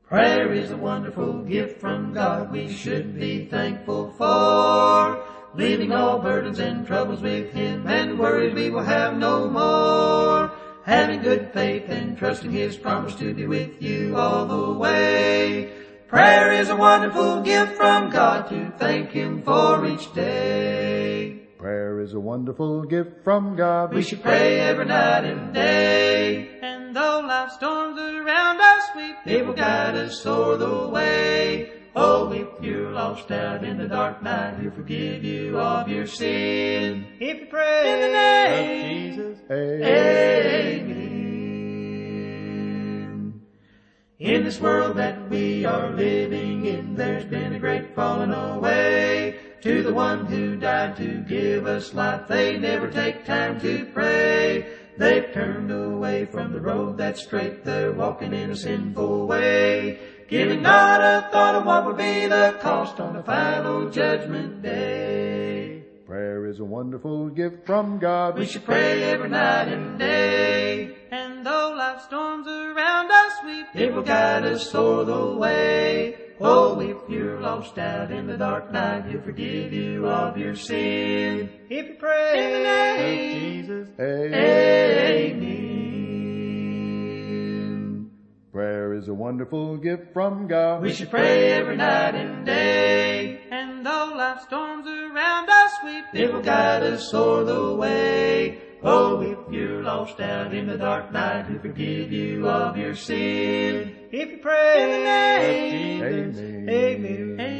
Prayer is a wonderful gift from God we should be thankful for. Leaving all burdens and troubles with Him, and worries we will have no more. Having good faith and trusting His promise to be with you all the way. Prayer is a wonderful gift from God to thank Him for each day. Prayer is a wonderful gift from God. We should pray every night and day. And though life's storms around us sweep, it will guide us o'er the way. Oh, if you're lost out in the dark night, He'll forgive you of your sin. If you pray in the name of Jesus, amen. In this world that we are living in, there's been a great falling away. To the one who died to give us life, they never take time to pray. They've turned away from the road that's straight, they're walking in a sinful way, giving not a thought of what will be the cost on the final judgment day. Prayer is a wonderful gift from God. We should pray every night and day. And though life's storms around us sweep, it will guide us o'er the way. Oh, if you're lost out in the dark night, He'll forgive you of your sin. If you pray in the name of Jesus, amen. Prayer is a wonderful gift from God. We should pray every night and day. And though life's storms around us sweep, it will guide us o'er the way. Oh, if you're lost out in the dark night, He'll forgive you of your sin. If you pray in the name of Jesus, amen.